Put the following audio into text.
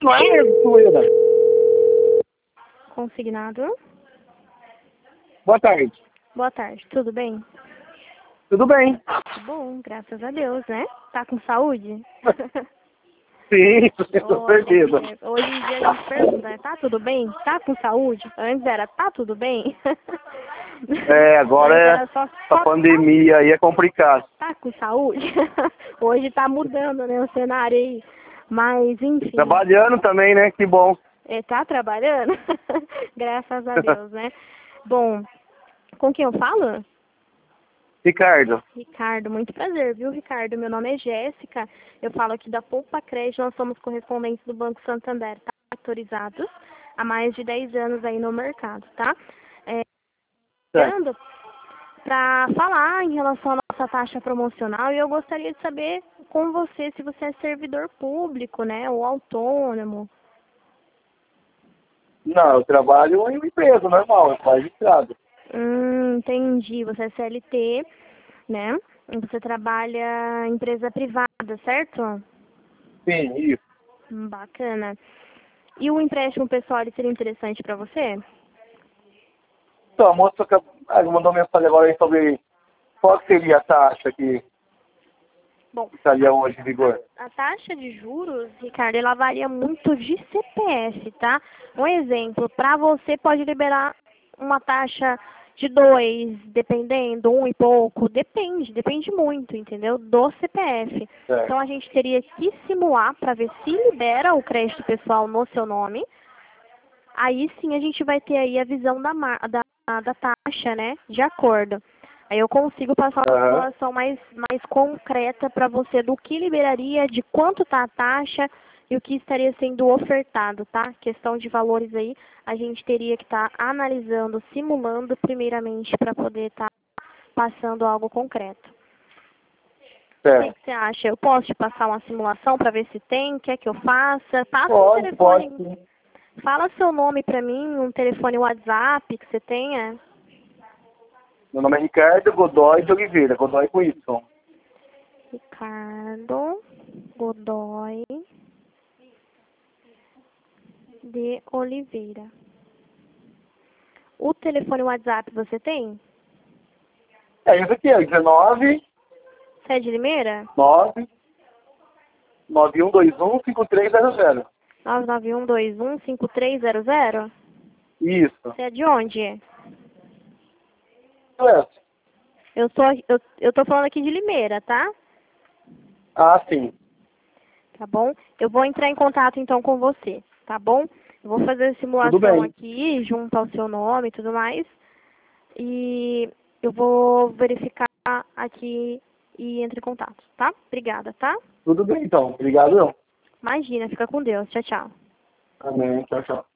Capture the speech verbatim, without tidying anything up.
Não é zoeira. Consignado. Boa tarde. Boa tarde, tudo bem? Tudo bem? Bom, graças a Deus, né? Tá com saúde? Sim, com Olha, certeza. que- hoje em dia a gente pergunta, tá tudo bem? Tá com saúde? Antes era, tá tudo bem? É, agora Antes é, era só, a só pandemia aí é complicado. tá com saúde? Hoje tá mudando, né, o cenário aí. Mas, enfim, Trabalhando também, né? Que bom. é, tá trabalhando? Graças a Deus, né? Bom, com quem eu falo? Ricardo, Ricardo, muito prazer, viu, Ricardo? Meu nome é Jéssica, eu falo aqui da Poupa Crédito, nós somos correspondentes do Banco Santander, tá? Autorizados há mais de dez anos aí no mercado, tá? É, certo. para falar em relação à nossa taxa promocional, e eu gostaria de saber com você se você é servidor público, né, ou autônomo. Não, eu trabalho em uma empresa normal, é registrado. Hum, entendi, você é C L T, né? E você trabalha em empresa privada, certo? Sim, isso. Hum, Bacana. E o empréstimo pessoal ele seria interessante para você? Então, a moça que ah, mandou mensagem agora aí sobre qual que seria a taxa que Bom, estaria hoje em vigor. a taxa de juros, Ricardo, ela varia muito de C P F, tá? Um exemplo, para você pode liberar uma taxa de dois, dependendo, um e pouco, depende, depende muito, entendeu? Do C P F. Certo. Então a gente teria que simular para ver se libera o crédito pessoal no seu nome. Aí sim a gente vai ter aí a visão da, mar- da, da taxa, né? De acordo. Aí eu consigo passar uma Aham. situação mais, mais concreta para você do que liberaria, de quanto está a taxa e o que estaria sendo ofertado, tá? Questão de valores aí, a gente teria que estar analisando, simulando primeiramente para poder estar passando algo concreto. O que Certo. que você acha? Eu posso te passar uma simulação para ver se tem? Quer que eu faça? Passa um Pode, pode telefone. sim. Fala seu nome para mim, um telefone WhatsApp que você tenha. Meu nome é Ricardo Godoy de Oliveira, Godoy com Y. Ricardo Godoy de Oliveira. O telefone WhatsApp você tem? É isso aqui, é dezenove, Você é de Limeira? nove, nove um dois um, cinco três zero zero. nove nove um dois um cinco três zero zero? Isso. Você é de onde? É. Eu tô, eu, eu tô falando aqui de Limeira, tá? Ah, sim. Tá bom? Eu vou entrar em contato então com você, tá bom? Eu vou fazer a Tudo simulação bem. aqui, junto ao seu nome e tudo mais. E eu vou verificar aqui e entre em contato, tá? Obrigada, tá? Tudo bem, então. Obrigado. Imagina, fica com Deus. Tchau, tchau. Amém. Tchau, tchau.